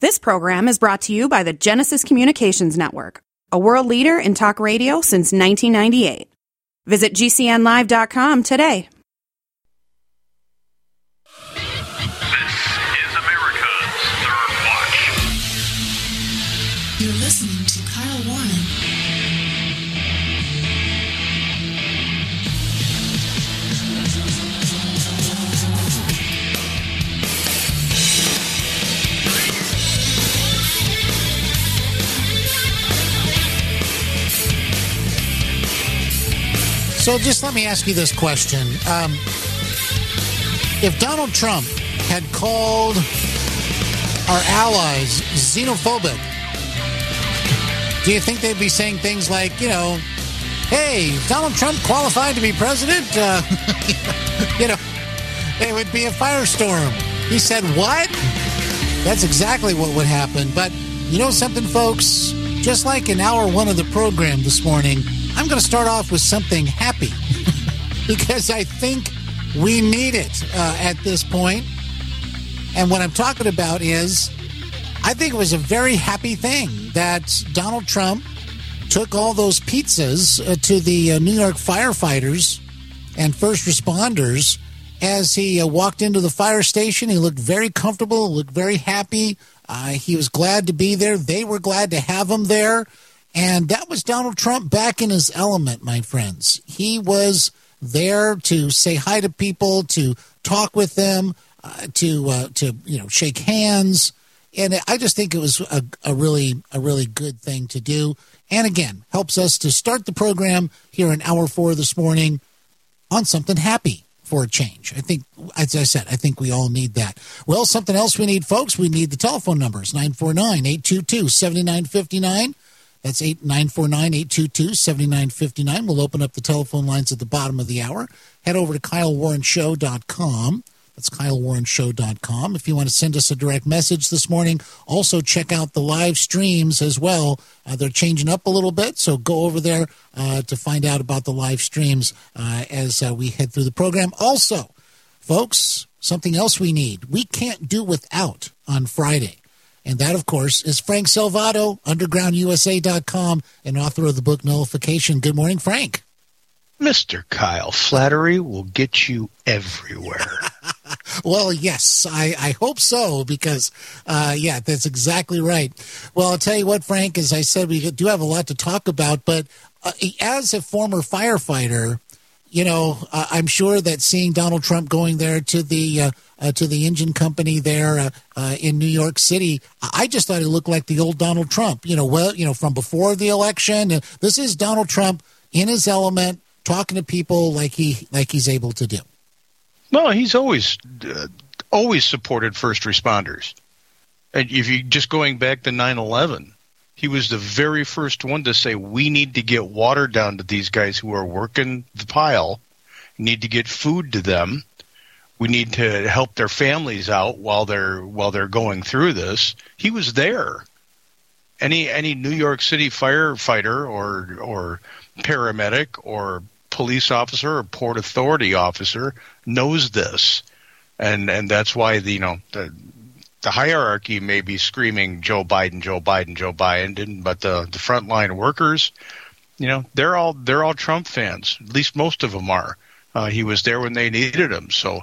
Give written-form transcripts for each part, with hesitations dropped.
This program is brought to you by the Genesis Communications Network, a world leader in talk radio since 1998. Visit GCNlive.com today. This is America's Third Watch. You're listening to Kyle Warren. So just let me ask you this question. If Donald Trump had called our allies xenophobic, do you think they'd be saying things like, hey, is Donald Trump qualified to be president? It would be a firestorm. He said, what? That's exactly what would happen. But you know something, folks? Just like in hour one of the program this morning, I'm going to start off with something happy because I think we need it at this point. And what I'm talking about is I think it was a very happy thing that Donald Trump took all those pizzas to the New York firefighters and first responders as he walked into the fire station. He looked very comfortable, looked very happy. He was glad to be there. They were glad to have him there. And that was Donald Trump back in his element, my friends. He was there to say hi to people, to talk with them, to shake hands. And I just think it was a really good thing to do. And again, helps us to start the program here in hour 4 this morning on something happy for a change. I think, as I said, I think we all need that. Well, something else we need, folks, we need the telephone numbers, 949-822-7959. That's 949-822-7959. We'll open up the telephone lines at the bottom of the hour. Head over to KyleWarrenShow.com. That's KyleWarrenShow.com. If you want to send us a direct message this morning, also check out the live streams as well. They're changing up a little bit, so go over there to find out about the live streams as we head through the program. Also, folks, something else we need. We can't do without on Friday. And that, of course, is Frank Salvato, UndergroundUSA.com, and author of the book Nullification. Good morning, Frank. Mr. Kyle, flattery will get you everywhere. Well, yes, I hope so, because, that's exactly right. Well, I'll tell you what, Frank, as I said, we do have a lot to talk about, but as a former firefighter, I'm sure that seeing Donald Trump going there to the engine company there in New York City, I just thought it looked like the old Donald Trump, from before the election. This is Donald Trump in his element, talking to people like he's able to do. Well, he's always supported first responders. And if you just going back to 9/11, he was the very first one to say, we need to get water down to these guys who are working the pile. We need to get food to them. We need to help their families out while they're going through this. He was there. Any New York City firefighter or paramedic or police officer or Port Authority officer knows this, and that's why the hierarchy may be screaming Joe Biden, Joe Biden, Joe Biden, but the frontline workers, they're all Trump fans. At least most of them are. He was there when they needed him. So,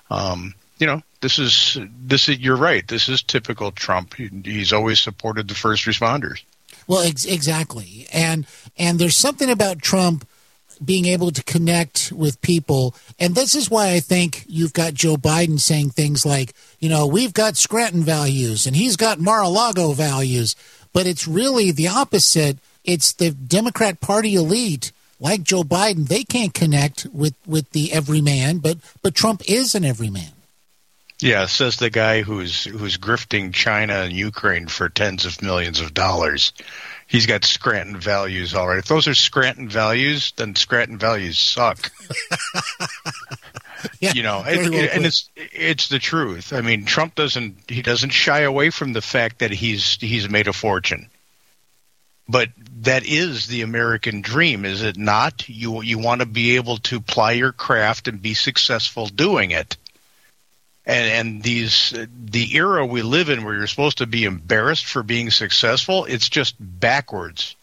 this is you're right. This is typical Trump. He's always supported the first responders. Well, exactly. And there's something about Trump being able to connect with people. And this is why I think you've got Joe Biden saying things like, we've got Scranton values and he's got Mar-a-Lago values. But it's really the opposite. It's the Democrat Party elite, like Joe Biden. They can't connect with the everyman, but Trump is an everyman. Yeah, says the guy who's grifting China and Ukraine for tens of millions of dollars. He's got Scranton values, all right. If those are Scranton values, then Scranton values suck. And it's the truth. I mean, Trump doesn't shy away from the fact that he's made a fortune. But that is the American dream, is it not? You want to be able to ply your craft and be successful doing it. And the era we live in where you're supposed to be embarrassed for being successful, it's just backwards.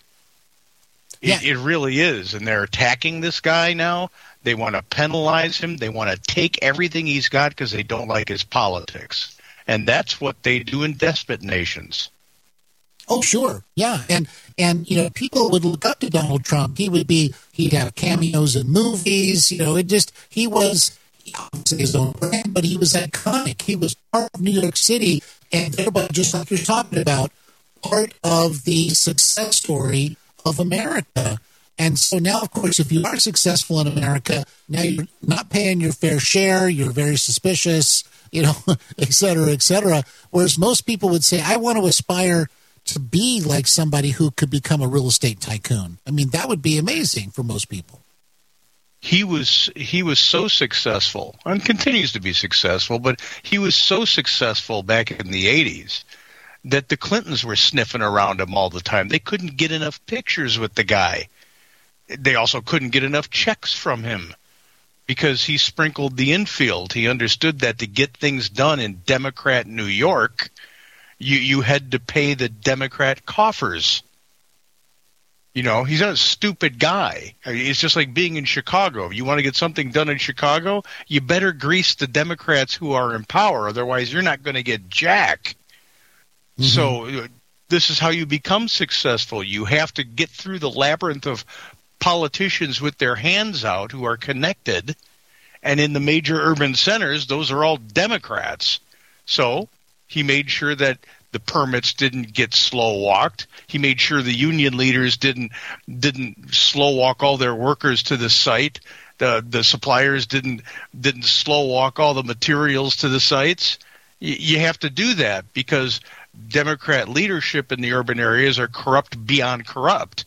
Yeah. It really is. And they're attacking this guy now. They want to penalize him. They want to take everything he's got because they don't like his politics. And that's what they do in despot nations. Oh, sure. Yeah. And people would look up to Donald Trump. He'd have cameos in movies. He was obviously his own brand, but he was iconic. He was part of New York City, and thereby, just like you're talking about, part of the success story of America. And so now, of course, if you are successful in America, now you're not paying your fair share, you're very suspicious, et cetera, et cetera. Whereas most people would say, I want to aspire to be like somebody who could become a real estate tycoon. I mean, that would be amazing for most people. He was so successful and continues to be successful, but he was so successful back in the 80s that the Clintons were sniffing around him all the time. They couldn't get enough pictures with the guy. They also couldn't get enough checks from him because he sprinkled the infield. He understood that to get things done in Democrat New York, you had to pay the Democrat coffers. He's not a stupid guy. It's just like being in Chicago. If you want to get something done in Chicago, you better grease the Democrats who are in power. Otherwise, you're not going to get jack. Mm-hmm. So this is how you become successful. You have to get through the labyrinth of politicians with their hands out who are connected. And in the major urban centers, those are all Democrats. So he made sure that the permits didn't get slow-walked. He made sure the union leaders didn't slow-walk all their workers to the site. The suppliers didn't slow-walk all the materials to the sites. You have to do that because Democrat leadership in the urban areas are corrupt beyond corrupt.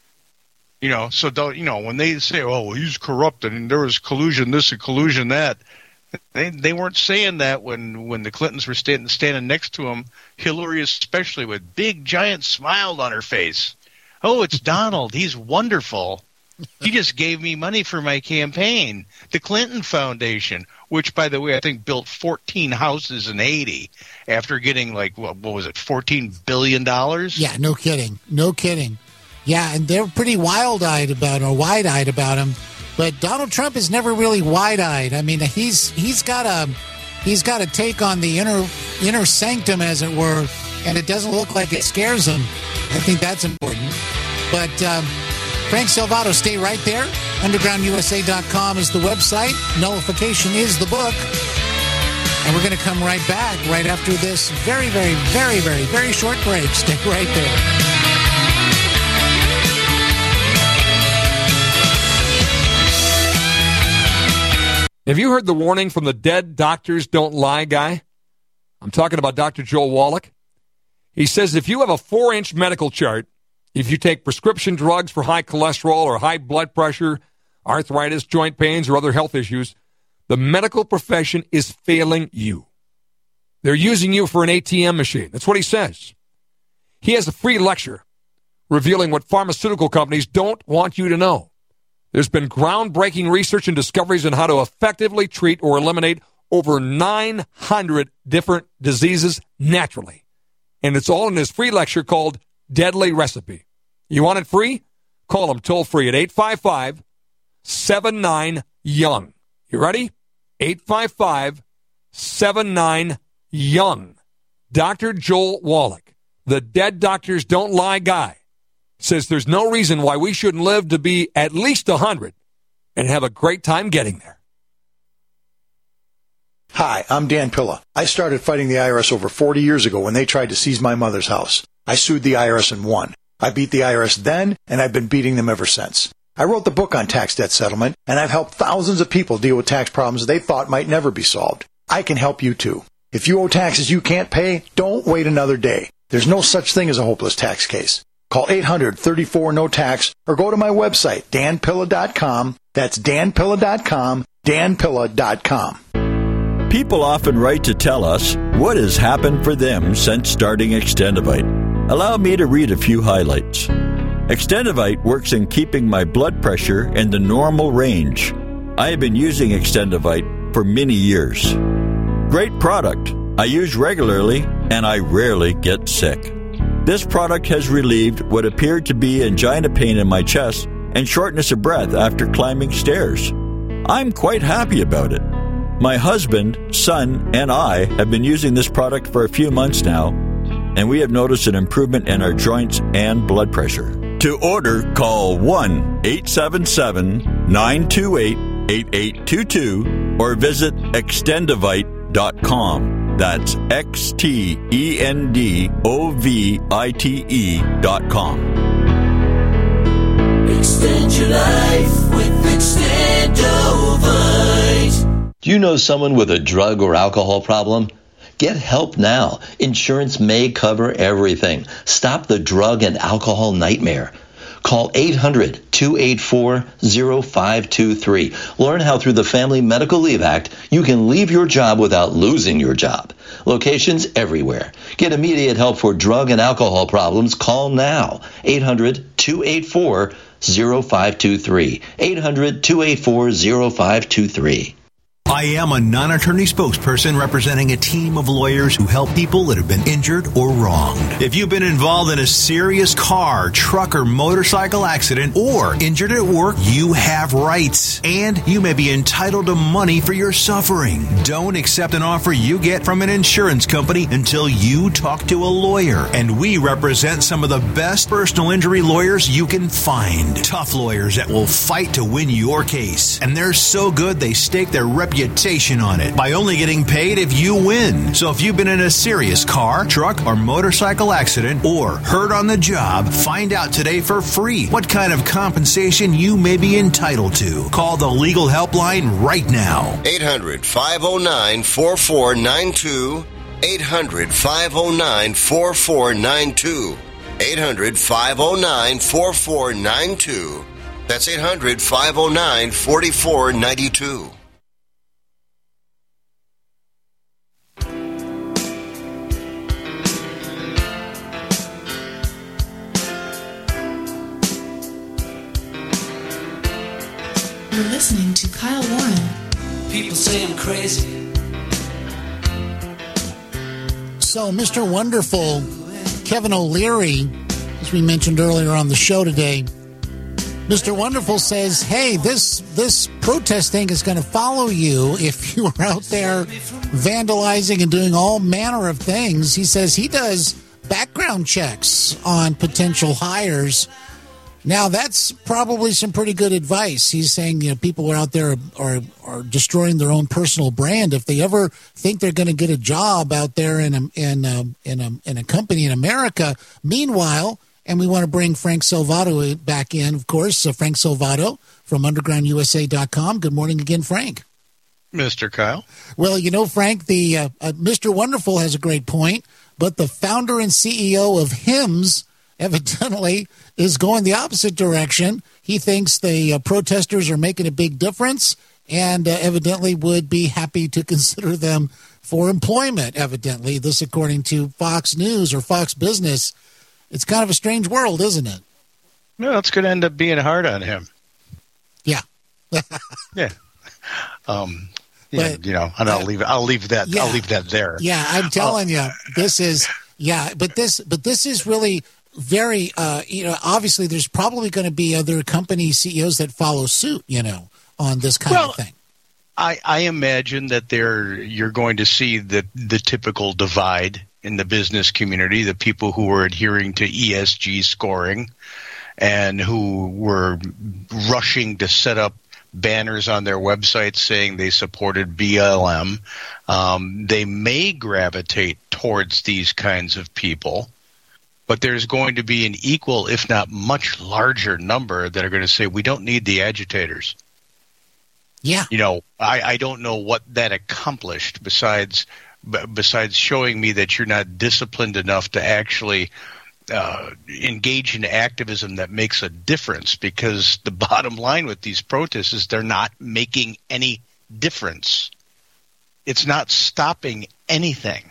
So don't, when they say, oh, well, he's corrupt and there was collusion this and collusion that, they weren't saying that when the Clintons were standing next to him, Hillary especially, with big, giant smile on her face. Oh, it's Donald. He's wonderful. He just gave me money for my campaign. The Clinton Foundation, which, by the way, I think built 14 houses in Haiti after getting, what was it, $14 billion? Yeah, no kidding. No kidding. Yeah, and they're pretty wide-eyed about him. But Donald Trump is never really wide-eyed. I mean, he's got a take on the inner sanctum, as it were, and it doesn't look like it scares him. I think that's important. But Frank Salvato, stay right there. UndergroundUSA.com is the website. Nullification is the book. And we're going to come right back right after this very, very, very, very, very short break. Stay right there. Have you heard the warning from the dead doctors don't lie guy? I'm talking about Dr. Joel Wallach. He says if you have a 4-inch medical chart, if you take prescription drugs for high cholesterol or high blood pressure, arthritis, joint pains, or other health issues, the medical profession is failing you. They're using you for an ATM machine. That's what he says. He has a free lecture revealing what pharmaceutical companies don't want you to know. There's been groundbreaking research and discoveries on how to effectively treat or eliminate over 900 different diseases naturally. And it's all in his free lecture called Deadly Recipe. You want it free? Call him toll free at 855-79-YOUNG. You ready? 855-79-YOUNG. Dr. Joel Wallach, the dead doctors don't lie guy, says there's no reason why we shouldn't live to be at least 100 and have a great time getting there. Hi, I'm Dan Pilla. I started fighting the IRS over 40 years ago when they tried to seize my mother's house. I sued the IRS and won. I beat the IRS then, and I've been beating them ever since. I wrote the book on tax debt settlement, and I've helped thousands of people deal with tax problems they thought might never be solved. I can help you too. If you owe taxes you can't pay, don't wait another day. There's no such thing as a hopeless tax case. Call 800-34-NO-TAX or go to my website, danpilla.com. That's danpilla.com, danpilla.com. People often write to tell us what has happened for them since starting Extendivite. Allow me to read a few highlights. Extendivite works in keeping my blood pressure in the normal range. I have been using Extendivite for many years. great product. I use regularly, and I rarely get sick. This product has relieved what appeared to be angina pain in my chest and shortness of breath after climbing stairs. I'm quite happy about it. My husband, son, and I have been using this product for a few months now, and we have noticed an improvement in our joints and blood pressure. To order, call 1-877-928-8822 or visit extendovite.com. That's XTENDOVITE.com. Extend your life with Extendovite. Do you know someone with a drug or alcohol problem? Get help now. Insurance may cover everything. Stop the drug and alcohol nightmare. Call 800-284-0523. Learn how through the Family Medical Leave Act you can leave your job without losing your job. Locations everywhere. Get immediate help for drug and alcohol problems. Call now. 800-284-0523. 800-284-0523. I am a non-attorney spokesperson representing a team of lawyers who help people that have been injured or wronged. If you've been involved in a serious car, truck, or motorcycle accident or injured at work, you have rights, and you may be entitled to money for your suffering. Don't accept an offer you get from an insurance company until you talk to a lawyer, and we represent some of the best personal injury lawyers you can find. Tough lawyers that will fight to win your case, and they're so good they stake their reputation on it by only getting paid if you win. So if you've been in a serious car, truck, or motorcycle accident or hurt on the job, find out today for free what kind of compensation you may be entitled to. Call the legal helpline right now. 800-509-4492. 800-509-4492. 800-509-4492. That's 800-509-4492. You're listening to Kyle Warren. People say I'm crazy. So, Mr. Wonderful, Kevin O'Leary, as we mentioned earlier on the show today, Mr. Wonderful says, hey, this protest thing is going to follow you if you are out there vandalizing and doing all manner of things. He says he does background checks on potential hires. Now, that's probably some pretty good advice. He's saying, people are out there are destroying their own personal brand. If they ever think they're going to get a job out there in a company in America, meanwhile, and we want to bring Frank Salvato back in, of course. Frank Salvato from UndergroundUSA.com. Good morning again, Frank. Mr. Kyle. Well, Frank, the Mr. Wonderful has a great point, but the founder and CEO of HIMSS evidently is going the opposite direction. He thinks the protesters are making a big difference and evidently would be happy to consider them for employment, evidently. This according to Fox News or Fox Business. It's kind of a strange world, isn't it? No, it's going to end up being hard on him. Yeah. Yeah. And I'll leave that. Yeah. I'll leave that there. Yeah, I'm telling you, this is. Yeah, but this is really very. Obviously, there's probably going to be other company CEOs that follow suit. On this kind of thing. I imagine that you're going to see the typical divide in the business community, the people who were adhering to ESG scoring and who were rushing to set up banners on their websites saying they supported BLM. They may gravitate towards these kinds of people, but there's going to be an equal, if not much larger number that are going to say, we don't need the agitators. Yeah. I don't know what that accomplished besides showing me that you're not disciplined enough to actually engage in activism that makes a difference, because the bottom line with these protests is they're not making any difference. It's not stopping anything.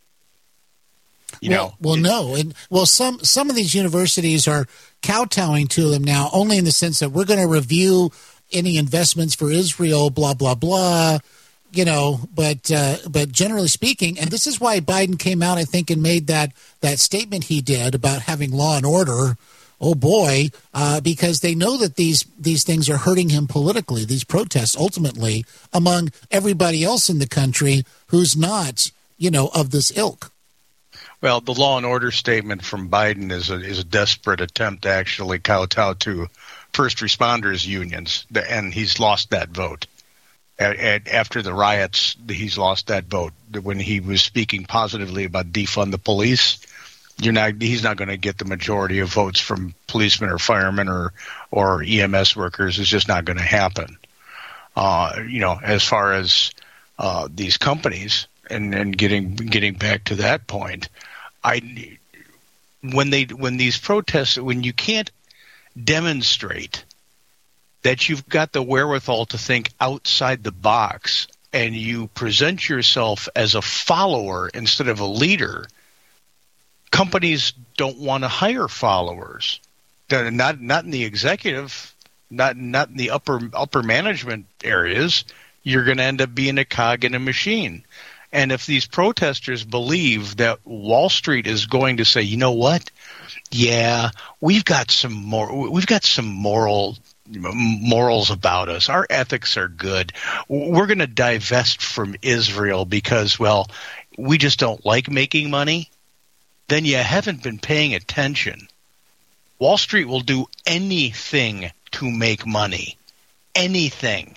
No. And some of these universities are kowtowing to them now, only in the sense that we're going to review any investments for Israel, blah, blah, blah. but generally speaking, and this is why Biden came out, I think, and made that statement he did about having law and order. Oh boy, because they know that these things are hurting him politically. These protests, ultimately, among everybody else in the country who's not, of this ilk. Well, the law and order statement from Biden is a desperate attempt to actually kowtow to first responders unions, and he's lost that vote. After the riots, he's lost that vote. When he was speaking positively about defund the police, he's not going to get the majority of votes from policemen or firemen or EMS workers. It's just not going to happen. As far as these companies and getting back to that point, when these protests, when you can't demonstrate that you've got the wherewithal to think outside the box and you present yourself as a follower instead of a leader, companies don't want to hire followers. Not in the executive, not in the upper management areas. You're going to end up being a cog in a machine. And if these protesters believe that Wall Street is going to say, you know what? Yeah, we've got some morals about us. Our ethics are good. We're going to divest from Israel because, well, we just don't like making money. Then you haven't been paying attention. Wall Street will do anything to make money. Anything.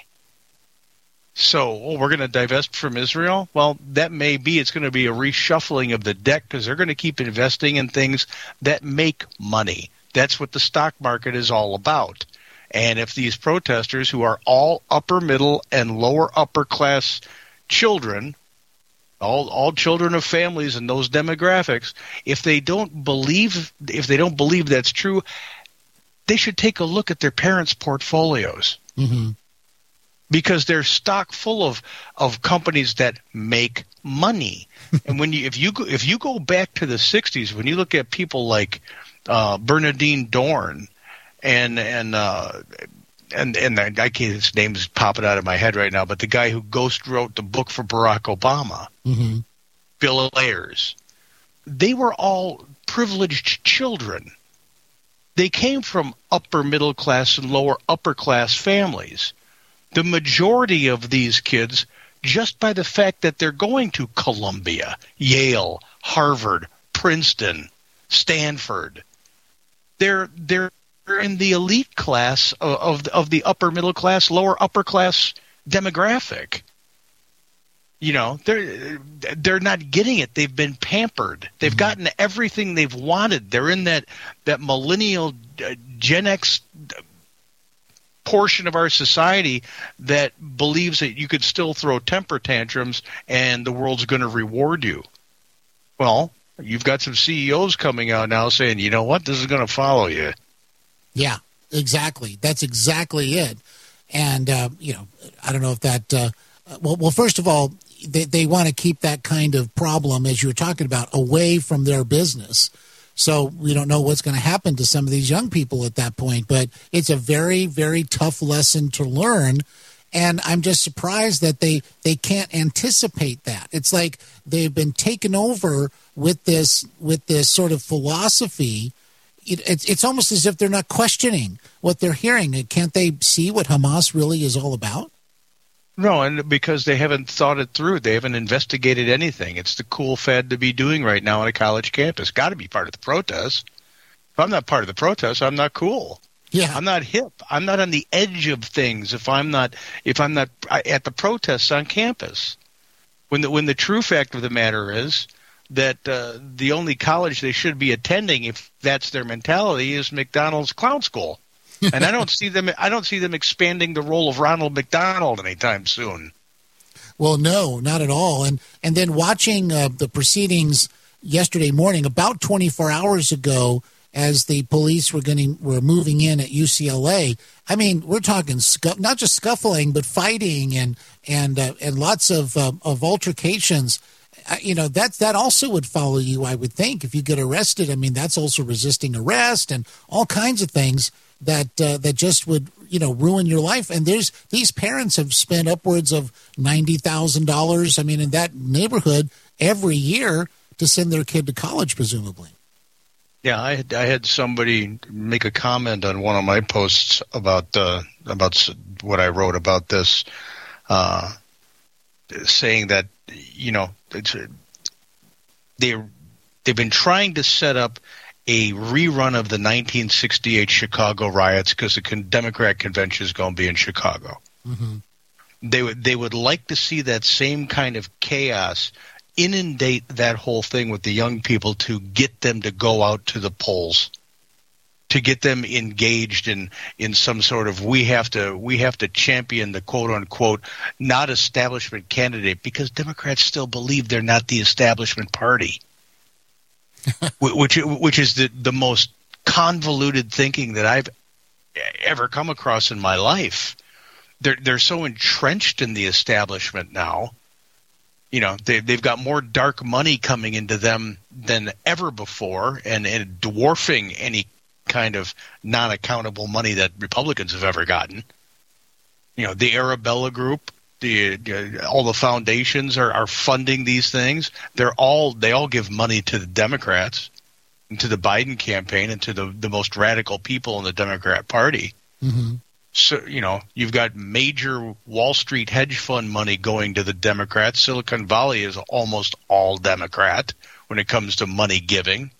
So, we're going to divest from Israel? Well, that may be. It's going to be a reshuffling of the deck because they're going to keep investing in things that make money. That's what the stock market is all about. And if these protesters, who are all upper middle and lower upper class children, all children of families in those demographics, if they don't believe that's true, they should take a look at their parents' portfolios. Mm-hmm. Because they're stock full of companies that make money. And if you go back to the 60s, when you look at people like Bernardine Dorn and I can't, his name's popping out of my head right now, but the guy who ghost wrote the book for Barack Obama, mm-hmm. Bill Ayers, they were all privileged children. They came from upper middle class and lower upper class families. The majority of these kids, just by the fact that they're going to Columbia, Yale, Harvard, Princeton, Stanford, they're in the elite class of the upper middle class, lower upper class demographic. They're not getting it. They've been pampered. They've gotten everything they've wanted. They're in that millennial Gen X portion of our society that believes that you could still throw temper tantrums and the world's going to reward you. Well, you've got some CEOs coming out now saying, you know what, this is going to follow you. Yeah, exactly. That's exactly it. And, I don't know if that well, first of all, they want to keep that kind of problem, as you were talking about, away from their business. So we don't know what's going to happen to some of these young people at that point. But it's a very, very tough lesson to learn. And I'm just surprised that they can't anticipate that. It's like they've been taken over with this sort of philosophy. It's almost as if they're not questioning what they're hearing. Can't they see what Hamas really is all about? No, and because they haven't thought it through. They haven't investigated anything. It's the cool fad to be doing right now on a college campus. Got to be part of the protest. If I'm not part of the protest, I'm not cool. Yeah, I'm not hip. I'm not on the edge of things if I'm not at the protests on campus. When the true fact of the matter is that the only college they should be attending, if that's their mentality, is McDonald's Clown School. And I don't see them expanding the role of Ronald McDonald anytime soon. Well, no, not at all. And then watching the proceedings yesterday morning, about 24 hours ago, as the police were moving in at UCLA. I mean, we're talking not just scuffling, but fighting and lots of altercations. That also would follow you, I would think, if you get arrested. I mean, that's also resisting arrest and all kinds of things that just would ruin your life. And these parents have spent upwards of $90,000, I mean, in that neighborhood every year to send their kid to college, presumably. Yeah, I had somebody make a comment on one of my posts about what I wrote about this, saying that they've been trying to set up a rerun of the 1968 Chicago riots because the Democrat convention is going to be in Chicago. Mm-hmm. They would like to see that same kind of chaos inundate that whole thing with the young people to get them to go out to the polls, to get them engaged in some sort of we have to champion the quote unquote not establishment candidate, because Democrats still believe they're not the establishment party, which is the most convoluted thinking that I've ever come across in my life. They're so entrenched in the establishment now. They've got more dark money coming into them than ever before, and dwarfing any kind of non-accountable money that Republicans have ever gotten. The Arabella Group, all the foundations are funding these things. They all give money to the Democrats and to the Biden campaign and to the most radical people in the Democrat Party. Mm-hmm. So, you've got major Wall Street hedge fund money going to the Democrats. Silicon Valley is almost all Democrat when it comes to money giving.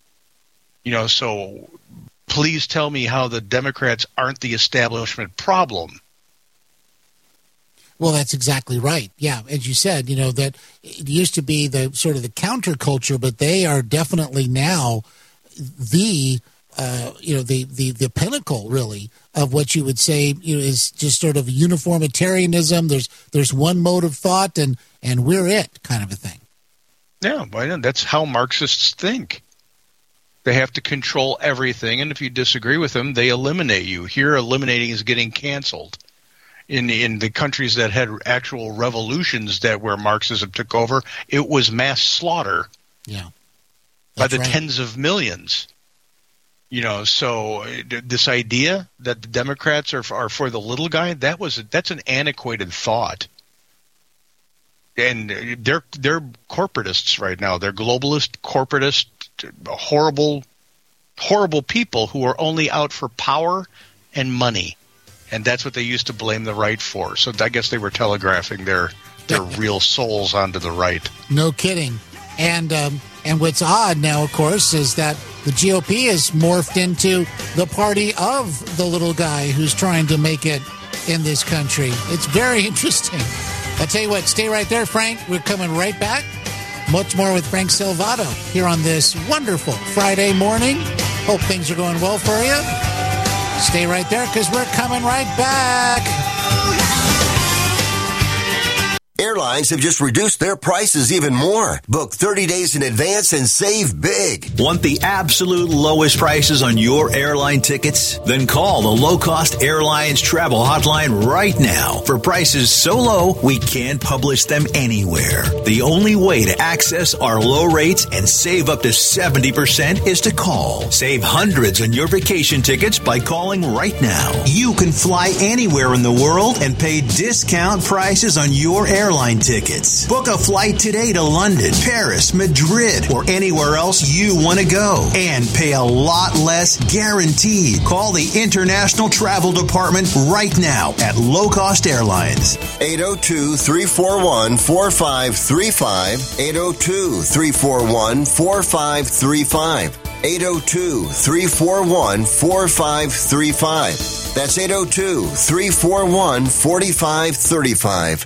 So please tell me how the Democrats aren't the establishment problem. Well, that's exactly right. Yeah, as you said, that it used to be the sort of the counterculture, but they are definitely now the pinnacle, really, of what you would say is just sort of uniformitarianism. There's one mode of thought, and we're it, kind of a thing. Yeah, that's how Marxists think. They have to control everything, and if you disagree with them, they eliminate you. Here, eliminating is getting canceled. In the countries that had actual revolutions where Marxism took over, it was mass slaughter. Yeah, by the tens of millions. So this idea that the Democrats are for the little guy, that's an antiquated thought. And they're corporatists right now. They're globalist, corporatist, horrible, horrible people who are only out for power and money. And that's what they used to blame the right for. So I guess they were telegraphing their real souls onto the right. No kidding. And what's odd now, of course, is that the GOP has morphed into the party of the little guy who's trying to make it in this country. It's very interesting. I'll tell you what, stay right there, Frank. We're coming right back. Much more with Frank Salvato here on this wonderful Friday morning. Hope things are going well for you. Stay right there because we're coming right back. Airlines have just reduced their prices even more. Book 30 days in advance and save big. Want the absolute lowest prices on your airline tickets? Then call the Low Cost Airlines Travel Hotline right now for prices so low we can't publish them anywhere. The only way to access our low rates and save up to 70% is to call. Save hundreds on your vacation tickets by calling right now. You can fly anywhere in the world and pay discount prices on your airline tickets. Book a flight today to London, Paris, Madrid, or anywhere else you want to go and pay a lot less guaranteed. Call the International Travel Department right now at Low Cost Airlines. 802-341-4535. 802-341-4535. 802-341-4535. That's 802-341-4535.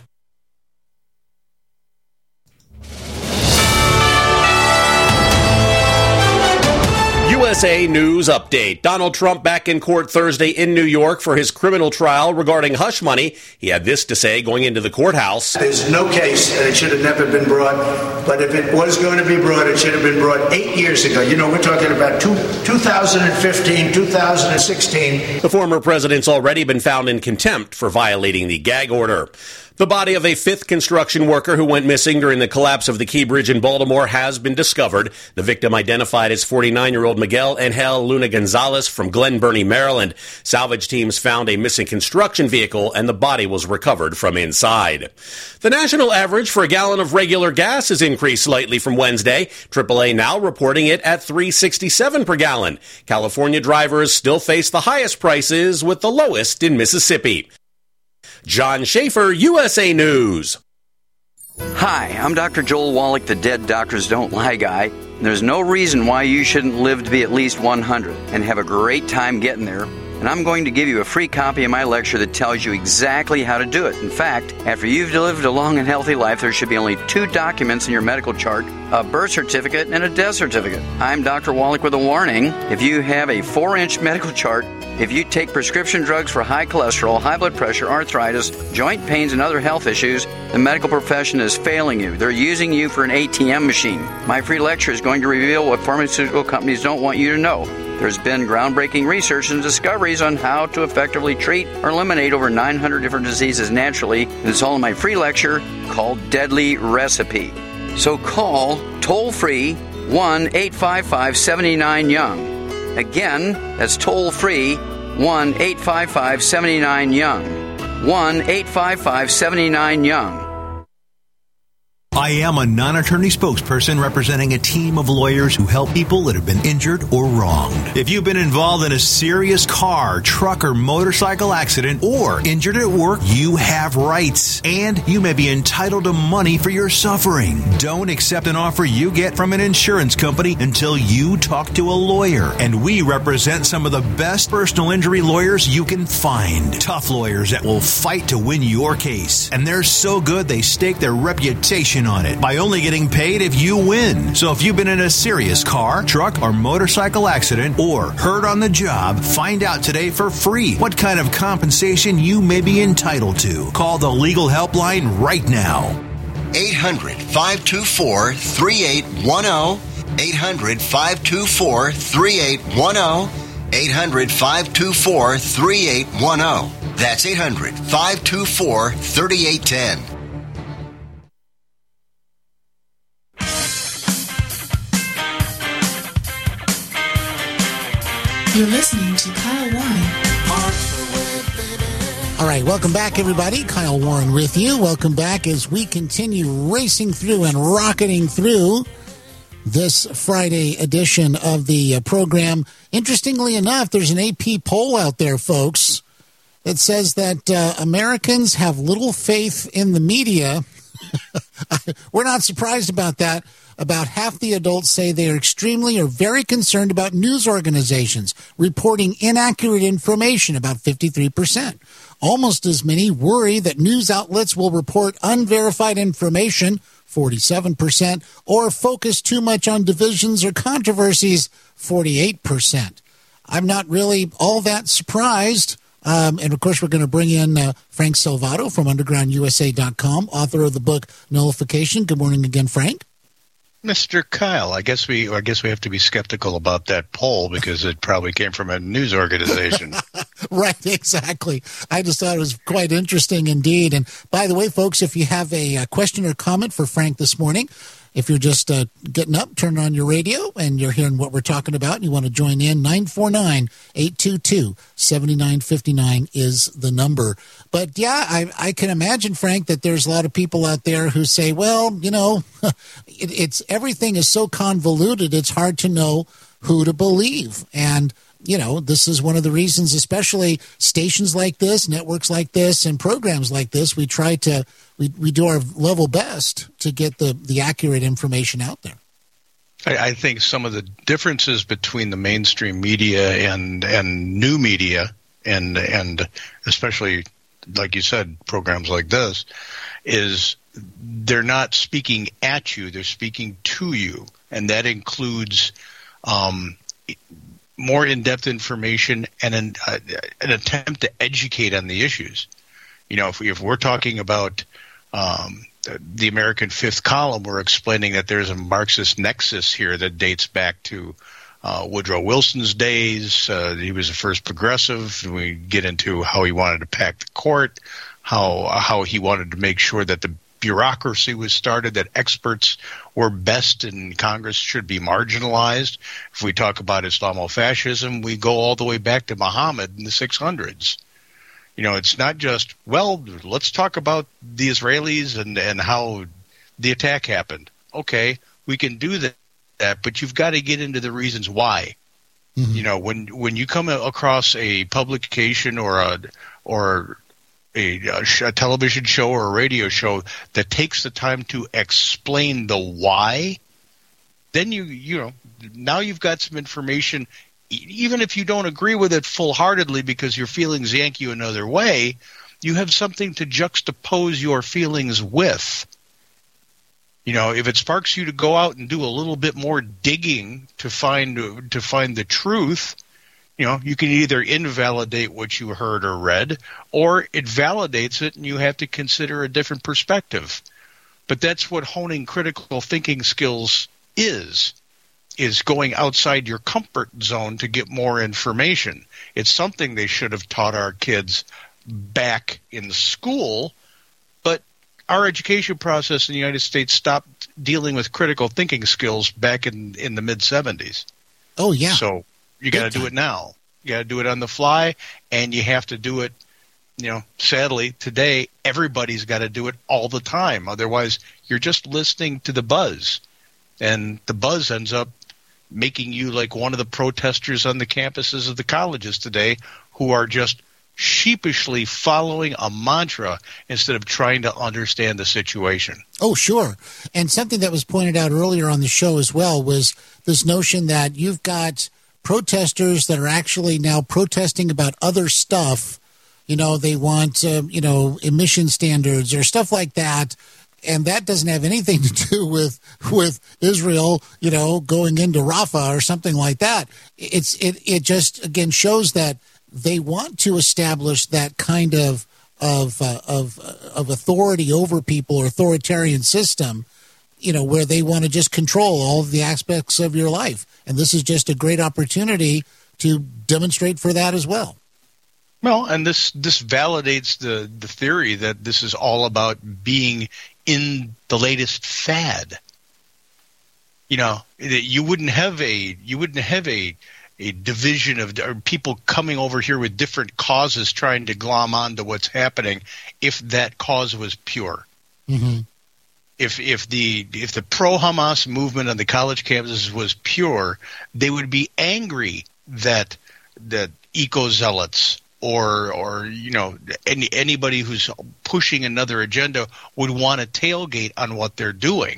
USA News Update. Donald Trump back in court Thursday in New York for his criminal trial regarding hush money. He had this to say going into the courthouse. There's no case that it should have never been brought, but if it was going to be brought, it should have been brought 8 years ago. We're talking about 2015, 2016. The former president's already been found in contempt for violating the gag order. The body of a fifth construction worker who went missing during the collapse of the Key Bridge in Baltimore has been discovered. The victim identified as 49-year-old Miguel Angel Luna Gonzalez from Glen Burnie, Maryland. Salvage teams found a missing construction vehicle and the body was recovered from inside. The national average for a gallon of regular gas has increased slightly from Wednesday. AAA now reporting it at $3.67 per gallon. California drivers still face the highest prices with the lowest in Mississippi. John Schaefer, USA News. Hi, I'm Dr. Joel Wallach, the Dead Doctors Don't Lie guy. There's no reason why you shouldn't live to be at least 100 and have a great time getting there. And I'm going to give you a free copy of my lecture that tells you exactly how to do it. In fact, after you've lived a long and healthy life, there should be only 2 documents in your medical chart, a birth certificate and a death certificate. I'm Dr. Wallach with a warning. If you have a 4-inch medical chart, if you take prescription drugs for high cholesterol, high blood pressure, arthritis, joint pains, and other health issues, the medical profession is failing you. They're using you for an ATM machine. My free lecture is going to reveal what pharmaceutical companies don't want you to know. There's been groundbreaking research and discoveries on how to effectively treat or eliminate over 900 different diseases naturally. And it's all in my free lecture called Deadly Recipe. So call toll-free 1-855-79-YOUNG. Again, that's toll-free 1-855-79-YOUNG. 1-855-79-YOUNG. I am a non-attorney spokesperson representing a team of lawyers who help people that have been injured or wronged. If you've been involved in a serious car, truck, or motorcycle accident or injured at work, you have rights, and you may be entitled to money for your suffering. Don't accept an offer you get from an insurance company until you talk to a lawyer. And we represent some of the best personal injury lawyers you can find. Tough lawyers that will fight to win your case. And they're so good they stake their reputation on it by only getting paid if you win. So if you've been in a serious car, truck, or motorcycle accident or hurt on the job, find out today for free what kind of compensation you may be entitled to. Call the legal helpline right now. 800-524-3810. 800-524-3810. 800-524-3810. That's 800-524-3810. You're listening to Kyle Warren. All right, welcome back, everybody. Kyle Warren with you. Welcome back as we continue racing through and rocketing through this Friday edition of the program. Interestingly enough, there's an AP poll out there, folks, that says that Americans have little faith in the media. We're not surprised about that. About half the adults say they are extremely or very concerned about news organizations reporting inaccurate information, about 53%. Almost as many worry that news outlets will report unverified information, 47%, or focus too much on divisions or controversies, 48%. I'm not really all that surprised. And, of course, we're going to bring in Frank Salvato from UndergroundUSA.com, author of the book Nullification. Good morning again, Frank. Mr. Kyle, I guess we have to be skeptical about that poll because it probably came from a news organization. Right, exactly. I just thought it was quite interesting indeed. And by the way, folks, if you have a question or comment for Frank this morning, if you're just getting up, turn on your radio, and you're hearing what we're talking about, and you want to join in, 949-822-7959 is the number. But, yeah, I can imagine, Frank, that there's a lot of people out there who say, well, you know, it's everything is so convoluted, it's hard to know who to believe. And, you know, this is one of the reasons, especially stations like this, networks like this, and programs like this, we try to we do our level best to get the accurate information out there. I think some of the differences between the mainstream media and new media and especially, like you said, programs like this, is they're not speaking at you, they're speaking to you. And that includes more in-depth information and an attempt to educate on the issues. You know, if we're talking about the American Fifth Column, we're explaining that there's a Marxist nexus here that dates back to Woodrow Wilson's days. He was the first progressive. We get into how he wanted to pack the court, how he wanted to make sure that the bureaucracy was started, that experts were best and Congress should be marginalized. If we talk about Islamofascism, we go all the way back to Muhammad in the 600s. It's not just, well, let's talk about the Israelis and how the attack happened. Okay, we can do that, but you've got to get into the reasons why. Mm-hmm. When you come across a publication or a television show or a radio show that takes the time to explain the why, then now you've got some information. Even if you don't agree with it full-heartedly because your feelings yank you another way, you have something to juxtapose your feelings with. If it sparks you to go out and do a little bit more digging to find the truth, you can either invalidate what you heard or read, or it validates it and you have to consider a different perspective. But that's what honing critical thinking skills is going outside your comfort zone to get more information. It's something they should have taught our kids back in school, but our education process in the United States stopped dealing with critical thinking skills back in the mid-'70s. Oh, yeah. So you got to do it now. You got to do it on the fly, and you have to do it, sadly, today, everybody's got to do it all the time. Otherwise, you're just listening to the buzz, and the buzz ends up making you like one of the protesters on the campuses of the colleges today who are just sheepishly following a mantra instead of trying to understand the situation. Oh, sure. And something that was pointed out earlier on the show as well was this notion that you've got protesters that are actually now protesting about other stuff. They want, emission standards or stuff like that. And that doesn't have anything to do with Israel, going into Rafah or something like that. It just, again, shows that they want to establish that kind of authority over people or authoritarian system, where they want to just control all of the aspects of your life. And this is just a great opportunity to demonstrate for that as well. Well, and this validates the theory that this is all about being in the latest fad. You wouldn't have a division of people coming over here with different causes trying to glom on to what's happening if that cause was pure. Mm-hmm. If the pro-Hamas movement on the college campuses was pure, they would be angry that eco-zealots or anybody who's pushing another agenda would want to tailgate on what they're doing.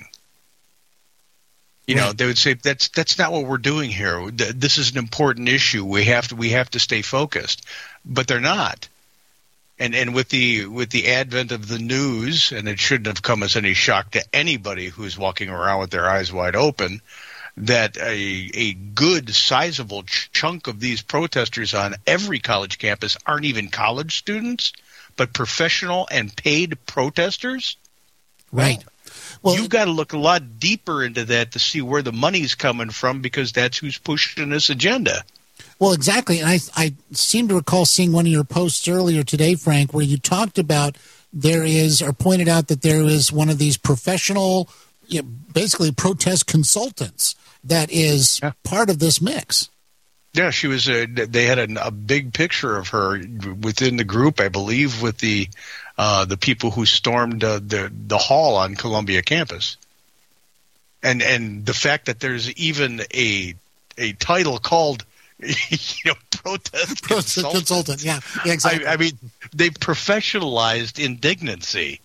They would say that's not what we're doing here. This is an important issue. We have to stay focused, but they're not. And with the advent of the news, and it shouldn't have come as any shock to anybody who's walking around with their eyes wide open, that a good sizable chunk of these protesters on every college campus aren't even college students, but professional and paid protesters. Right. Well, you've got to look a lot deeper into that to see where the money's coming from, because that's who's pushing this agenda. Well, exactly. And I seem to recall seeing one of your posts earlier today, Frank, where you talked about pointed out that there is one of these professional, basically protest consultants that is part of this mix. Yeah, she was. They had a big picture of her within the group, I believe, with the people who stormed the hall on Columbia campus, and the fact that there's even a title called protest consultant. Yeah, exactly. I mean, they professionalized indignancy.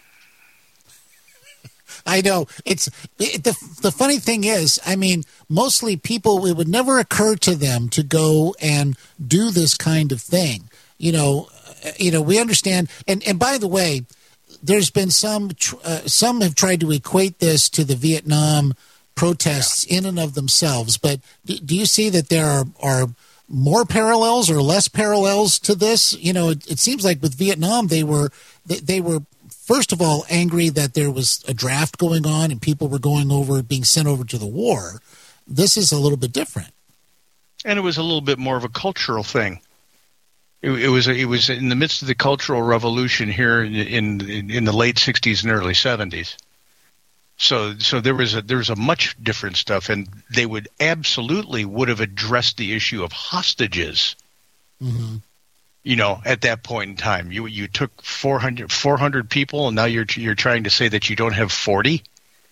I know. The funny thing is, I mean, mostly people, it would never occur to them to go and do this kind of thing. We understand. And by the way, there's been some have tried to equate this to the Vietnam protests in and of themselves. But do you see that there are more parallels or less parallels to this? It seems like with Vietnam, they were first of all angry that there was a draft going on and people were being sent over to the war. This is a little bit different. And it was a little bit more of a cultural thing. It was in the midst of the Cultural Revolution here in the late 60s and early 70s. So there was a much different stuff, and they would have addressed the issue of hostages. Mm-hmm. At that point in time, you took 400 people, and now you're trying to say that you don't have 40.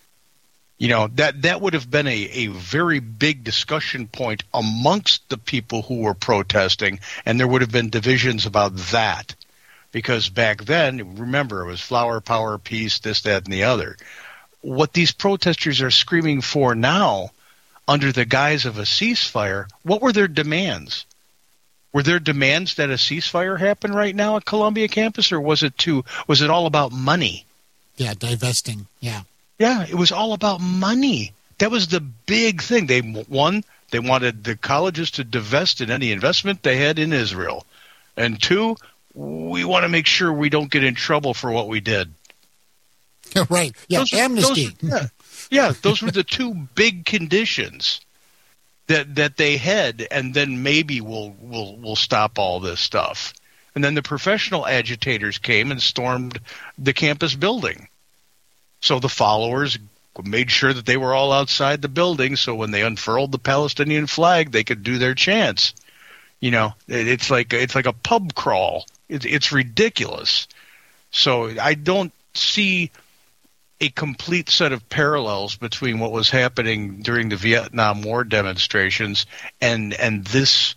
That would have been a very big discussion point amongst the people who were protesting, and there would have been divisions about that. Because back then, remember, it was flower power, peace, this, that, and the other. What these protesters are screaming for now, under the guise of a ceasefire, what were their demands? Were there demands that a ceasefire happen right now at Columbia campus, or was it all about money? Yeah, divesting, yeah. Yeah, it was all about money. That was the big thing. They wanted the colleges to divest in any investment they had in Israel. And two, we want to make sure we don't get in trouble for what we did. Right. Yeah, amnesty. Those were the two big conditions that they had, and then maybe we'll stop all this stuff. And then the professional agitators came and stormed the campus building. So the followers made sure that they were all outside the building, so when they unfurled the Palestinian flag, they could do their chants. It's like a pub crawl. It's ridiculous. So I don't see a complete set of parallels between what was happening during the Vietnam War demonstrations and this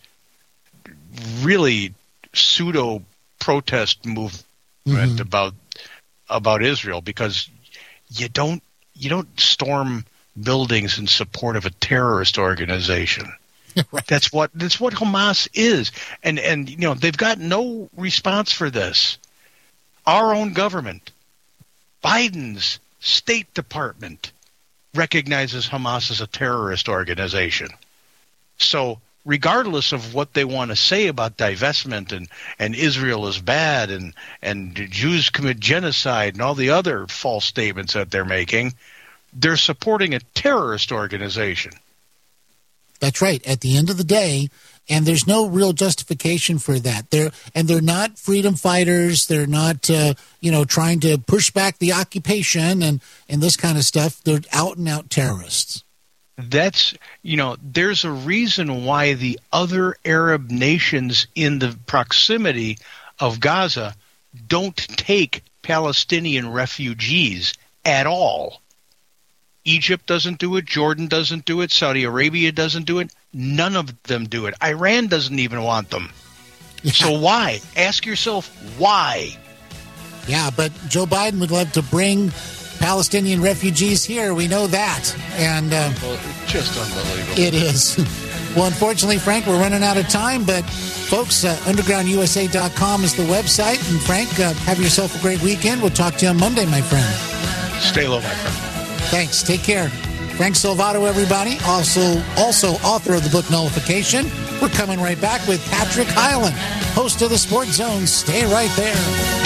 really pseudo protest movement about Israel, because you don't storm buildings in support of a terrorist organization. Right. That's what Hamas is, and they've got no response for this. Our own government, Biden's State Department, recognizes Hamas as a terrorist organization. So regardless of what they want to say about divestment and Israel is bad and Jews commit genocide and all the other false statements that they're making, they're supporting a terrorist organization. That's right. At the end of the day, and there's no real justification for that. They're not freedom fighters. They're not trying to push back the occupation and this kind of stuff. They're out and out terrorists. That's, there's a reason why the other Arab nations in the proximity of Gaza don't take Palestinian refugees at all. Egypt doesn't do it. Jordan doesn't do it. Saudi Arabia doesn't do it. None of them do it. Iran doesn't even want them. Yeah. So why? Ask yourself why. Yeah, but Joe Biden would love to bring Palestinian refugees here. We know that. And just unbelievable. It is. Well, unfortunately, Frank, we're running out of time. But, folks, undergroundusa.com is the website. And, Frank, have yourself a great weekend. We'll talk to you on Monday, my friend. Stay low, my friend. Thanks. Take care. Frank Salvato, everybody. Also author of the book Nullification. We're coming right back with Patrick Hyland, host of the Sports Zone. Stay right there.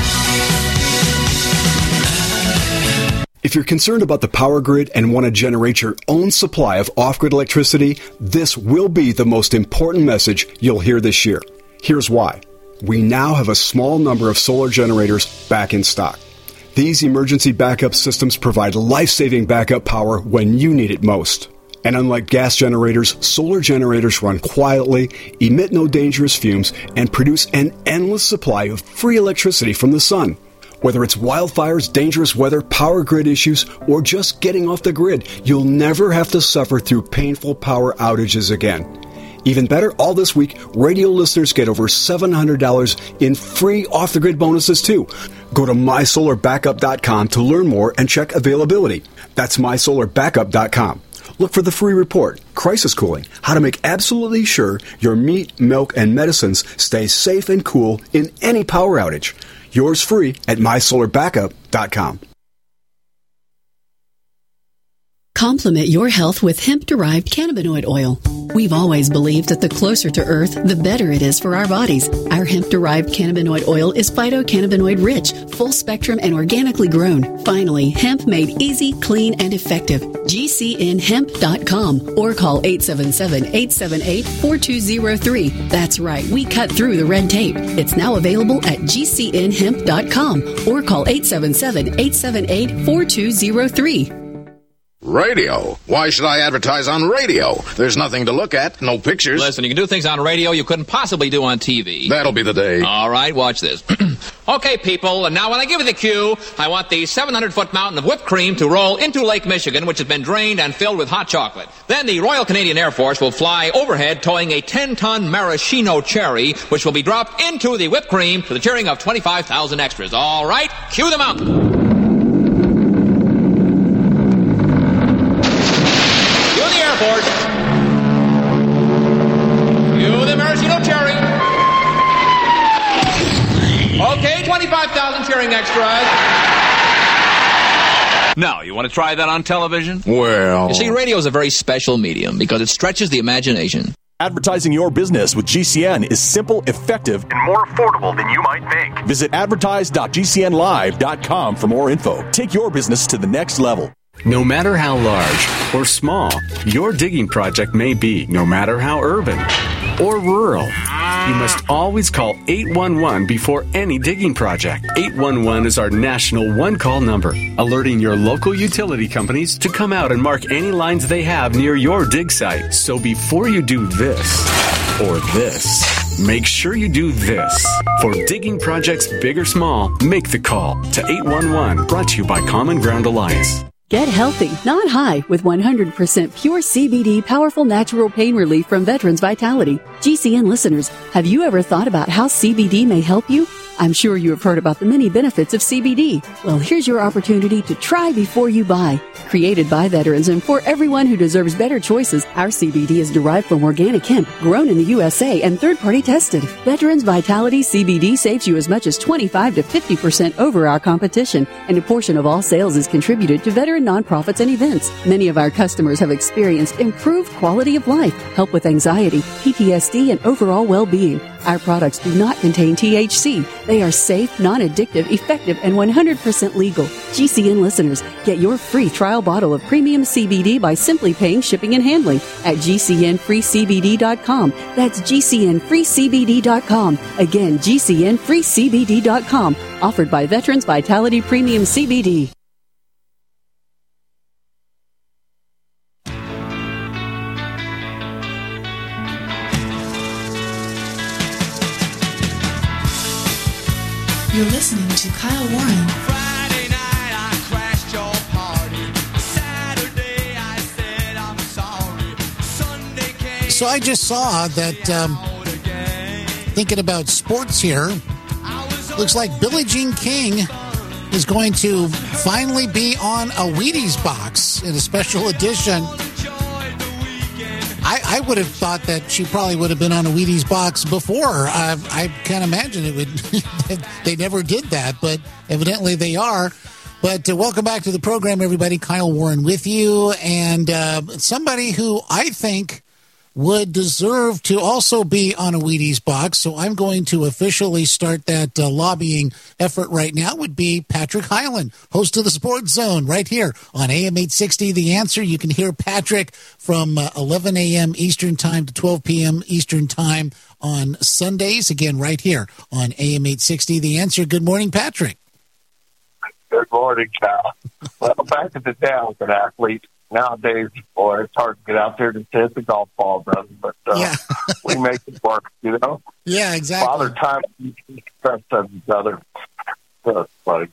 If you're concerned about the power grid and want to generate your own supply of off-grid electricity, this will be the most important message you'll hear this year. Here's why. We now have a small number of solar generators back in stock. These emergency backup systems provide life-saving backup power when you need it most. And unlike gas generators, solar generators run quietly, emit no dangerous fumes, and produce an endless supply of free electricity from the sun. Whether it's wildfires, dangerous weather, power grid issues, or just getting off the grid, you'll never have to suffer through painful power outages again. Even better, all this week, radio listeners get over $700 in free off-the-grid bonuses, too. Go to mysolarbackup.com to learn more and check availability. That's mysolarbackup.com. Look for the free report, Crisis Cooling, how to make absolutely sure your meat, milk, and medicines stay safe and cool in any power outage. Yours free at mysolarbackup.com. Complement your health with hemp-derived cannabinoid oil. We've always believed that the closer to Earth, the better it is for our bodies. Our hemp-derived cannabinoid oil is phytocannabinoid rich, full spectrum, and organically grown. Finally, hemp made easy, clean, and effective. GCNhemp.com or call 877-878-4203. That's right, we cut through the red tape. It's now available at GCNhemp.com or call 877-878-4203. Radio. Why should I advertise on radio? There's nothing to look at, no pictures. Listen, you can do things on radio you couldn't possibly do on TV. That'll be the day. All right, watch this. Okay, people, and now when I give you the cue, I want the 700-foot mountain of whipped cream to roll into Lake Michigan, which has been drained and filled with hot chocolate. Then the Royal Canadian Air Force will fly overhead towing a 10-ton maraschino cherry, which will be dropped into the whipped cream to the cheering of 25,000 extras. All right, cue the mountain. Airport. You the maraschino cherry. Okay, 25,000 cheering extras. Now, you want to try that on television? Well... You see, radio is a very special medium because it stretches the imagination. Advertising your business with GCN is simple, effective, and more affordable than you might think. Visit advertise.gcnlive.com for more info. Take your business to the next level. No matter how large or small your digging project may be, no matter how urban or rural, you must always call 811 before any digging project. 811 is our national one-call number, alerting your local utility companies to come out and mark any lines they have near your dig site. So before you do this or this, make sure you do this. For digging projects big or small, make the call to 811. Brought to you by Common Ground Alliance. Get healthy, not high, with 100% pure CBD powerful natural pain relief from Veterans Vitality. GCN listeners, have you ever thought about how CBD may help you? I'm sure you have heard about the many benefits of CBD. Well, here's your opportunity to try before you buy. Created by veterans and for everyone who deserves better choices, our CBD is derived from organic hemp, grown in the USA and third-party tested. Veterans Vitality CBD saves you as much as 25 to 50% over our competition, and a portion of all sales is contributed to veteran nonprofits and events. Many of our customers have experienced improved quality of life, help with anxiety, PTSD, and overall well-being. Our products do not contain THC. They are safe, non-addictive, effective, and 100% legal. GCN listeners, get your free trial bottle of premium CBD by simply paying shipping and handling at GCNFreeCBD.com. That's GCNFreeCBD.com. Again, GCNFreeCBD.com. Offered by Veterans Vitality Premium CBD. You're listening to Kyle Warren. Friday night I crashed your party. Saturday I said I'm sorry. Sunday came. So I just saw that, thinking about sports here, looks like Billie Jean King is going to finally be on a Wheaties box in a special edition. I would have thought that she probably would have been on a Wheaties box before. I can't imagine it would. They never did that, but evidently they are. But welcome back to the program, everybody. Kyle Warren with you, and somebody who I think would deserve to also be on a Wheaties box. So I'm going to officially start that lobbying effort right now. Would be Patrick Hyland, host of the Sports Zone, right here on AM 860. The Answer. You can hear Patrick from 11 a.m. Eastern Time to 12 p.m. Eastern Time on Sundays. Again, right here on AM 860. The Answer. Good morning, Patrick. Good morning, Cal. Well, back in the day, I was an athlete. Nowadays, boy, it's hard to get out there to hit the golf ball, brother. But we make it work, you know? Yeah, exactly. Father time express of each other. So it's like,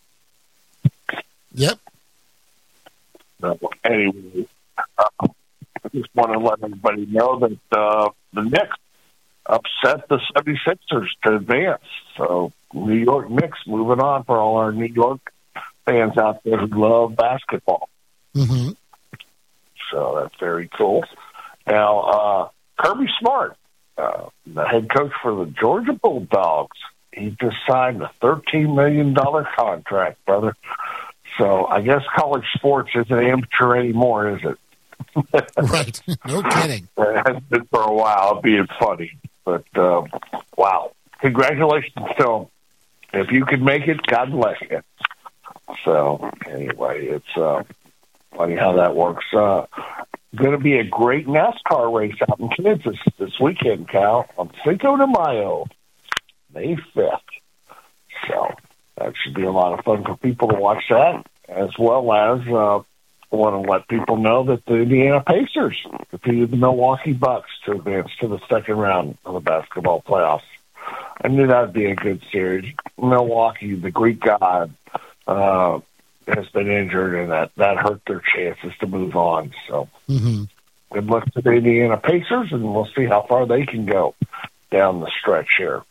yep. So, anyway, I just want to let everybody know that the Knicks upset the 76ers to advance. So, New York Knicks moving on for all our New York fans out there who love basketball. Mm-hmm. So that's very cool. Now, Kirby Smart, the head coach for the Georgia Bulldogs, he just signed a $13 million contract, brother. So I guess college sports isn't amateur anymore, is it? Right. No kidding. It has been for a while, being funny. But, wow. Congratulations to them. If you can make it, God bless you. So, anyway, it's funny how that works. Going to be a great NASCAR race out in Kansas this weekend, Cal, on Cinco de Mayo, May 5th. So that should be a lot of fun for people to watch that, as well as I want to let people know that the Indiana Pacers defeated the Milwaukee Bucks to advance to the second round of the basketball playoffs. I knew that would be a good series. Milwaukee, the Greek god, has been injured, and that hurt their chances to move on. So good luck to the Indiana Pacers, and we'll see how far they can go down the stretch here.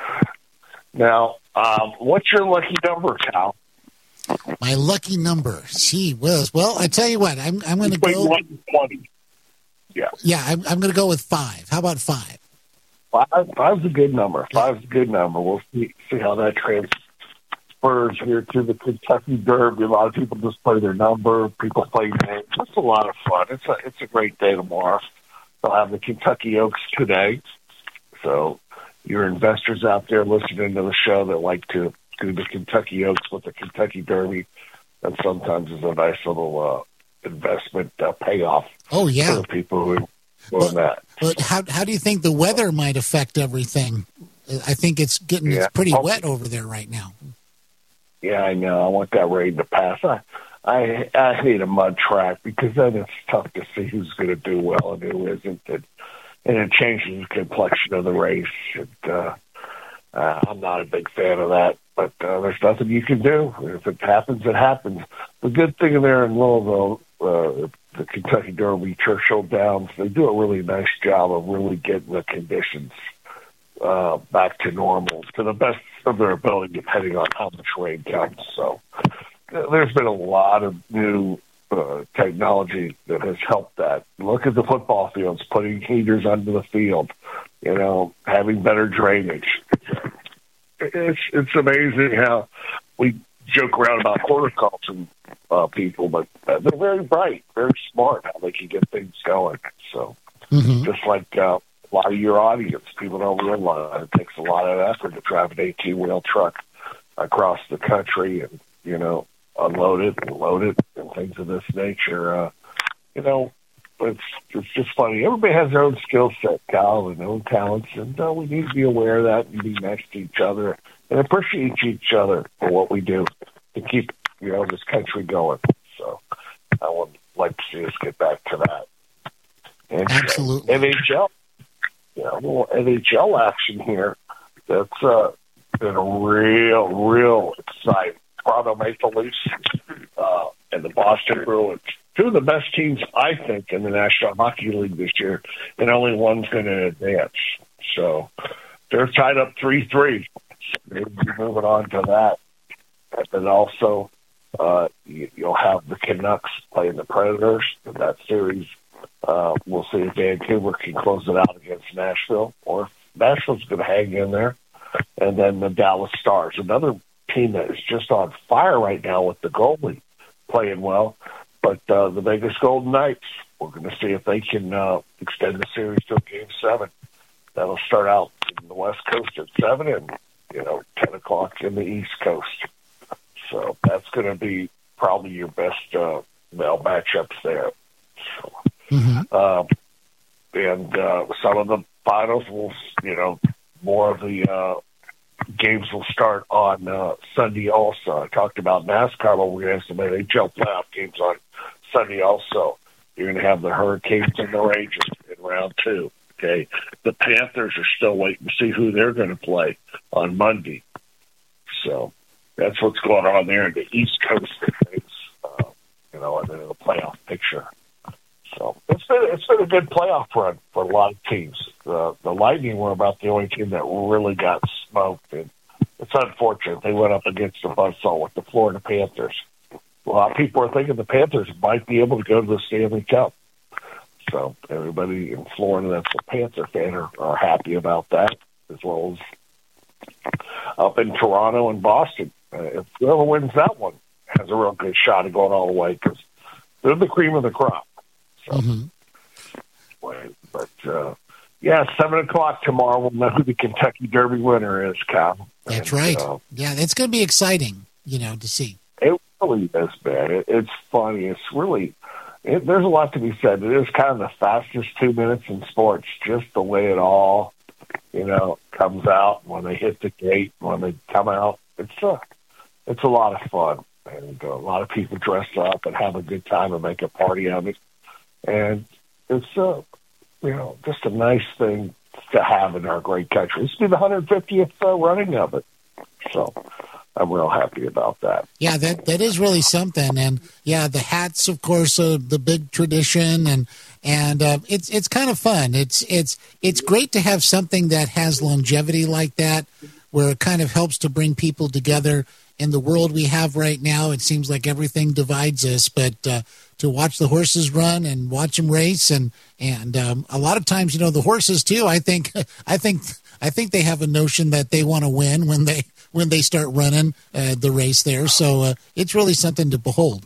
Now, what's your lucky number, Cal? My lucky number. Gee whiz. Well, I tell you what, I'm going to go. 1 to 20. Yeah. Yeah, I'm going to go with 5. How about 5? Five's a good number. Five's a good number. We'll see how that transfers here to the Kentucky Derby. A lot of people just play their number. People play names. It's a lot of fun. It's a great day tomorrow. They'll have the Kentucky Oaks today. So your investors out there listening to the show that like to do the Kentucky Oaks with the Kentucky Derby, that sometimes is a nice little investment payoff. Oh, yeah. For the people who doing that. But how do you think the weather might affect everything? I think it's pretty wet over there right now. Yeah, I know. I want that rain to pass. I hate a mud track because then it's tough to see who's going to do well and who isn't, and it changes the complexion of the race. And, I'm not a big fan of that, but there's nothing you can do. If it happens, it happens. The good thing there in Louisville, the Kentucky Derby, Churchill Downs, they do a really nice job of really getting the conditions back to normal, to the best of their ability, depending on how much rain comes. So there's been a lot of new technology that has helped that. Look at the football fields, putting heaters under the field, having better drainage. It's amazing how we joke around about horticulture people, but they're very bright, very smart how they can get things going. So just like a lot of your audience, people don't realize it takes a lot of effort to drive an 18-wheel truck across the country and, unload it and load it and things of this nature. It's just funny. Everybody has their own skill set, Kyle, and their own talents, and we need to be aware of that and be next to each other and appreciate each other for what we do to keep, this country going. So I would like to see us get back to that. And absolutely. NHL, a little NHL action here. That's been a real exciting. Toronto Maple Leafs and the Boston Bruins. Two of the best teams, I think, in the National Hockey League this year, and only one's going to advance. So they're tied up 3-3. Maybe moving on to that. And then also you'll have the Canucks playing the Predators in that series. We'll see if Vancouver can close it out against Nashville, or if Nashville's going to hang in there. And then the Dallas Stars, another team that is just on fire right now with the goalie playing well. But the Vegas Golden Knights, we're going to see if they can extend the series to a Game 7. That'll start out in the West Coast at 7 and, 10 o'clock in the East Coast. So that's going to be probably your best matchups there. So, and some of the finals will, more of the games will start on Sunday also. I talked about NASCAR, but we're going to have some NHL playoff games on Sunday also. You're going to have the Hurricanes and the Rangers in round 2. Okay, the Panthers are still waiting to see who they're going to play on Monday. So that's what's going on there in the East Coast of things, and then the playoff picture. So it's been a good playoff run for a lot of teams. The Lightning were about the only team that really got smoked, and it's unfortunate. They went up against the buzzsaw with the Florida Panthers. A lot of people are thinking the Panthers might be able to go to the Stanley Cup. So everybody in Florida that's a Panther fan are happy about that, as well as up in Toronto and Boston. If whoever wins that one has a real good shot of going all the way because they're the cream of the crop. So, but 7 o'clock tomorrow, we'll know who the Kentucky Derby winner is, Cal. That's right. Yeah, it's going to be exciting, to see. It really is, man. It's funny. It's really, there's a lot to be said. It is kind of the fastest 2 minutes in sports, just the way it all, comes out when they hit the gate, when they come out. It's a lot of fun. And a lot of people dress up and have a good time and make a party of it. And it's, just a nice thing to have in our great country. This will be the 150th running of it. So I'm real happy about that. Yeah, that is really something. And, the hats, of course, are the big tradition. And it's kind of fun. It's great to have something that has longevity like that, where it kind of helps to bring people together. In the world we have right now, it seems like everything divides us. But to watch the horses run and watch them race, and a lot of times, the horses too. I think they have a notion that they want to win when they start running the race there. So it's really something to behold.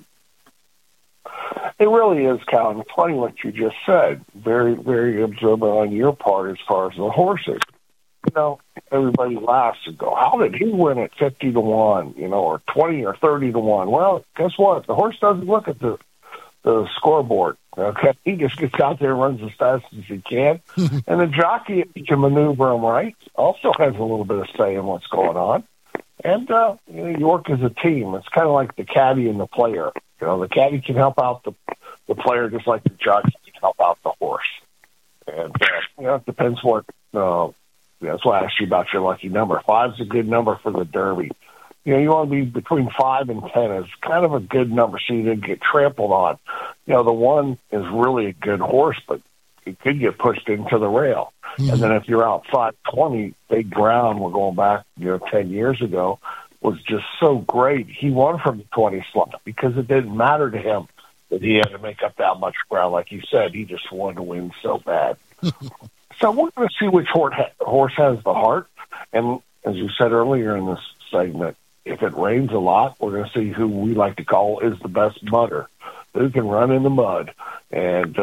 It really is, Cal. And it's funny what you just said. Very, very observant on your part as far as the horses. Everybody laughs and go, how did he win at 50 to 1, or 20 or 30 to 1? Well, guess what? The horse doesn't look at the scoreboard. Okay. He just gets out there and runs as fast as he can. And the jockey, if he can maneuver him right, also has a little bit of say in what's going on. And, you work as a team. It's kind of like the caddy and the player. The caddy can help out the player just like the jockey can help out the horse. And, it depends what, that's why I asked you about your lucky number. 5's a good number for the Derby. You want to be between 5 and 10 is kind of a good number so you didn't get trampled on. The 1 is really a good horse, but it could get pushed into the rail. Mm-hmm. And then if you're outside 20, Big Brown, we're going back, 10 years ago, was just so great. He won from the 20 slot because it didn't matter to him that he had to make up that much ground. Like you said, he just wanted to win so bad. So we're going to see which horse has the heart. And as you said earlier in this segment, if it rains a lot, we're going to see who we like to call is the best mudder, who can run in the mud. And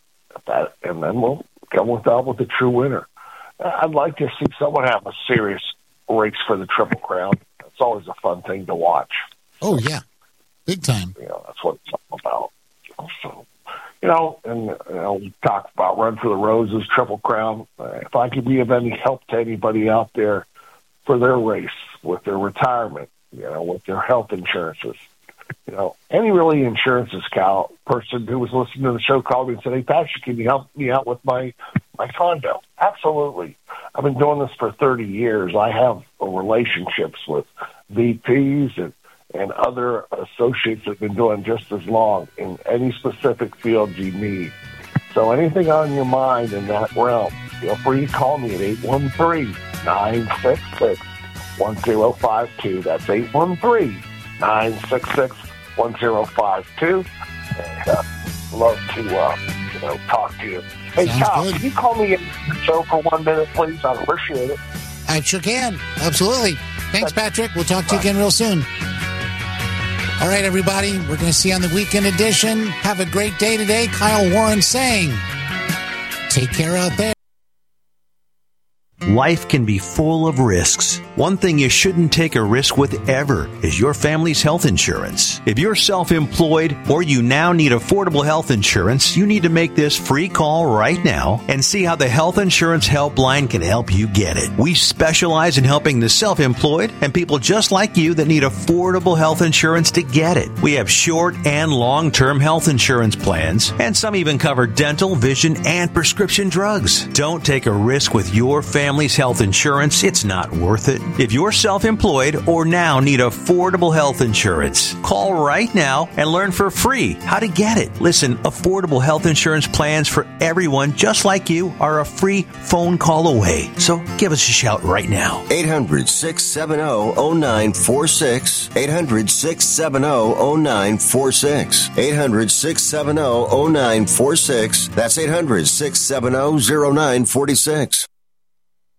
then we'll come with the true winner. I'd like to see someone have a serious race for the Triple Crown. It's always a fun thing to watch. Oh, yeah. Big time. That's what it's all about. So, we talked about Run for the Roses, Triple Crown. If I could be of any help to anybody out there for their race, with their retirement, with their health insurances, any really insurances, Cal, person who was listening to the show called me and said, hey, Patrick, can you help me out with my condo? Absolutely. I've been doing this for 30 years. I have relationships with VPs and other associates that have been doing just as long in any specific field you need. So anything on your mind in that realm, feel free to call me at 813-966-1052. That's 813-966-1052. And love to talk to you. Hey, Tom, can you call me in the show for 1 minute, please? I'd appreciate it. I sure can. Absolutely. Thanks, Patrick. We'll talk to you again real soon. All right, everybody. We're going to see you on the weekend edition. Have a great day today. Kyle Warren saying, take care out there. Life can be full of risks. One thing you shouldn't take a risk with ever is your family's health insurance. If you're self-employed or you now need affordable health insurance, you need to make this free call right now and see how the Health Insurance Helpline can help you get it. We specialize in helping the self-employed and people just like you that need affordable health insurance to get it. We have short and long-term health insurance plans, and some even cover dental, vision, and prescription drugs. Don't take a risk with your family's health insurance. It's not worth it. If you're self-employed or now need affordable health insurance, call right now and learn for free how to get it. Listen, affordable health insurance plans for everyone just like you are a free phone call away. So give us a shout right now. 800-670-0946. 800-670-0946. 800-670-0946. That's 800-670-0946.